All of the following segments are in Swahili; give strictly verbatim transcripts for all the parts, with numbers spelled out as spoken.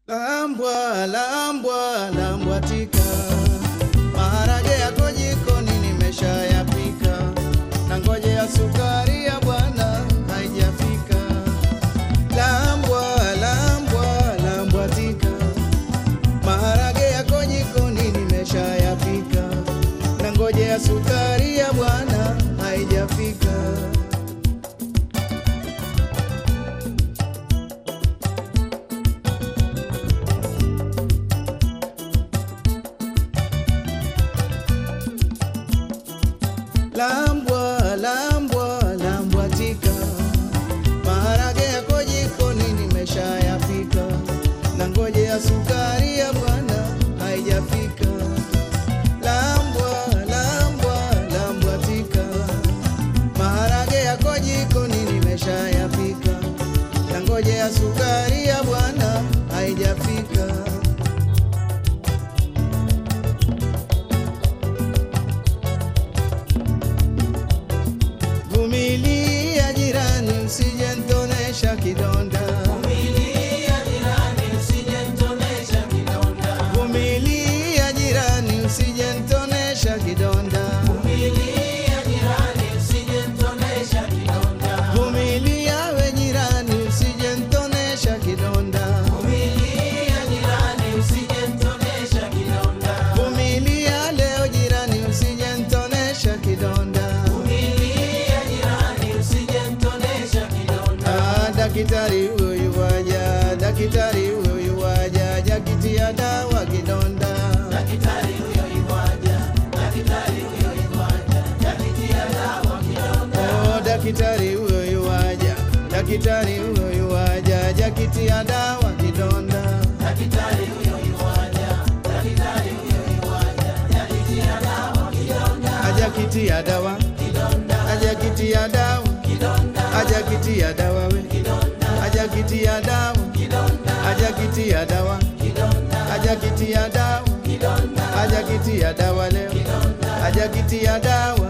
Lambwa, lambwa, lambwa tika, maharage yako jikoni nimeshayapika, na ngoje ya sukari ya bwana haijafika. Lambwa, lambwa, lambwa tika, maharage yako jikoni nimeshayapika, na ngoje ya sukari ya bwana haijafika. Lambwa, lambwa, lambwa tika, maharage yako jikoni nimeshayapika, na ngoje ya sukari ya bwana haijafika. Lambwa, lambwa, lambwa tika, maharage yako jikoni nimeshayapika, na ngoje ya sukari ya bwana haijafika. Vumilia jirani usije nitonesha kidonda. Vumilia jirani usije nitonesha kidonda. Vumilia jirani usije nitonesha kidonda. Vumilia jirani usije nitonesha kidonda. Vumilia we jirani usije nitonesha kidonda. Vumilia jirani usije nitonesha kidonda. Vumilia leo jirani usije nitonesha kidonda. Daktari huyu waja, daktari huyu waja, jakitia dawa kidonda. Daktari huyu waja, daktari huyu waja, jakitia dawa kidonda. Oh, daktari huyu waja, daktari huyu waja, jakitia dawa kidonda. Daktari huyu waja, daktari huyu waja, jakitia dawa kidonda. Ajakitia dawa Kidonda, ajakitia dawa kidonda, ajakitia dawa we ajakitia dawa ajakitia dawa ajakitia dawa ajakitia dawa leo ajakitia dawa.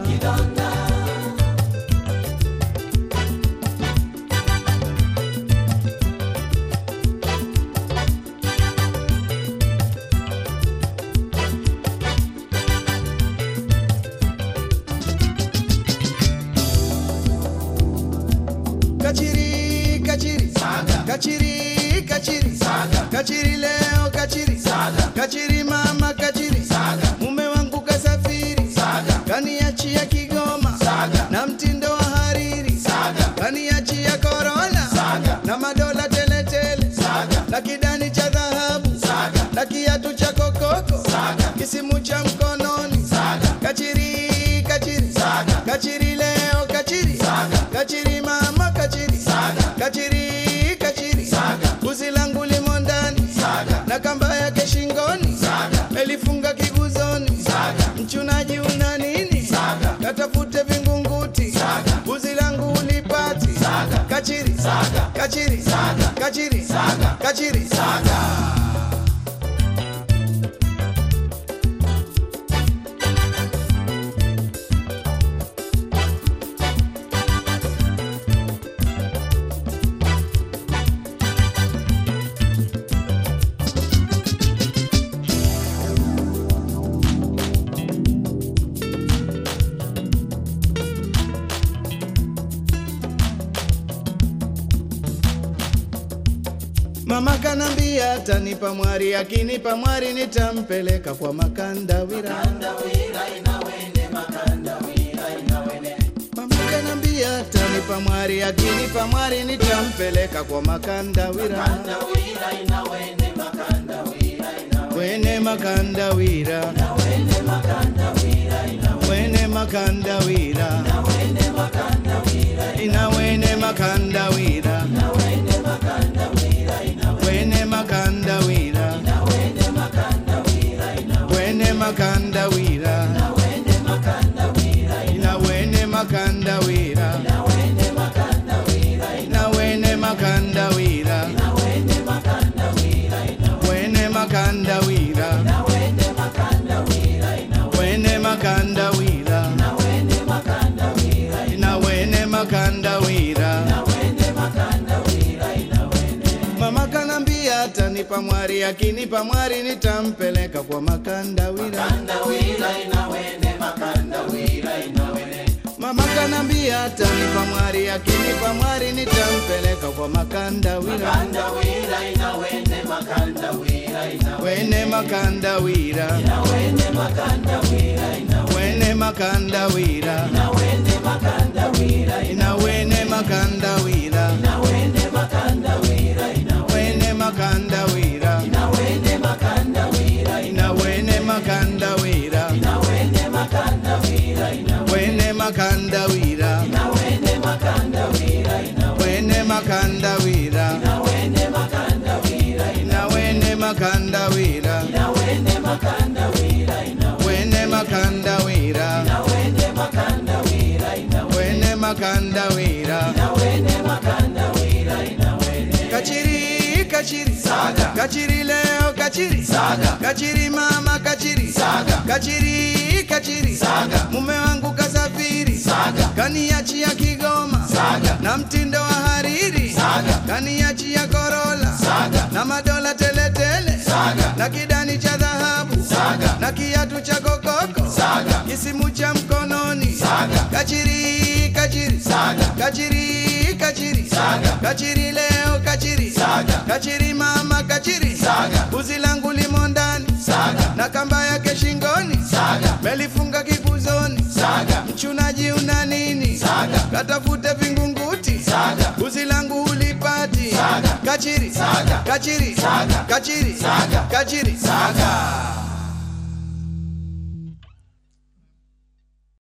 Kachiri, kachiri, saga. Kachiri, kachiri, saga. Kachiri leo, kachiri, saga. Kachiri mama, kachiri, saga. Mume wangu kasafiri, saga. Kaniachia Kigoma, saga. Na mtindo wa hariri, saga. Kaniachia Corolla, saga. Na madola tele tele, saga. Na kidani cha dhahabu, saga. Na kiatu cha kokoko, saga. Kisimu cha mkononi, saga. Kachiri, kachiri, saga. Kachiri leo, kachiri, saga. Kachiri mama, kachiri, saga. Kachiri, kachiri, saga. Buzi langu limo ndani, saga. Na kamba yake shingoni, saga. Melifunga kiguzoni, saga. Mchunaji una nini, saga. Katafute vingunguti, saga. Buzi langu ulipati, saga. Kachiri, saga. Kachiri, saga. Kachiri, saga. Kachiri, saga. Mama kanambia tanipa mwari, akinipa mwari nitampeleka kwa Makandawira. Makandawira inawene, Makandawira inawene. Mama kanambia tanipa mwari, akinipa mwari nitampeleka kwa Makandawira. Makandawira inawene, Makandawira inawene. Wene Makandawira, Inawene Makandawira inawene. wene Makandawira, Inawene Makandawira inawene. inawene Makandawira, Inawene Makandawira inawene. wene Makandawira, Inawene Makandawira inawene. wene Makandawira, Inawene Makandawira inawene. inawene Makandawira, Inawene Makandawira inawene. inawene Makandawira, Inawene Makandawira inawene. wene Makandawira, Inawene Makandawira inawene. wene Makandawira, Inawene Makandawira atanipa mwari, akinipa mwari nitampeleka kwa Makandawira. Makandawira inawene, Makandawira inawene. Mama kanambia atanipa mwari, akinipa mwari nitampeleka kwa Makandawira. Makandawira inawene, Makandawira inawene. Wene Makandawira Inawene Makandawira inawene. Wene Makandawira Inawene Makandawira Inawene Makandawira Inawene Makandawira Wene Makandawira Inawene Makandawira Inawene Makandawira Inawene Makandawira Wene Makandawira Inawene Makandawira Wene Makandawira Inawene Makandawira Inawene Makandawira Inawene Makandawira Wene Makandawira Inawene Makandawira Wene Makandawira Inawene Makandawira Inawene Kachiri, kachiri, saga. Kachiri leo, kachiri, saga. Kachiri mama, kachiri, saga. Kachiri, kachiri, saga. Mume wangu kasafiri, saga. Kaniachia Kigoma, saga. Na mtindo wa hariri, saga. Kaniachia Corolla, saga. Na madola tele tele, saga. Na kidani cha dhahabu, saga. Na kiatu cha kokoko, saga. Kisimu cha mkononi, saga. Kachiri, kachiri, saga. Kachiri, kachiri, saga. Kachiri leo, kachiri, saga. Kachiri mama, kachiri, saga. Buzi langu limo ndani, saga. Na kamba yake shingoni, saga. Melifunga kiguzoni, saga. Mchunaji una nini, saga. Katafute vingunguti, saga. Buzi langu ulipati, saga. Kachiri, saga. Kachiri, saga. Kachiri, saga. Kachiri, saga.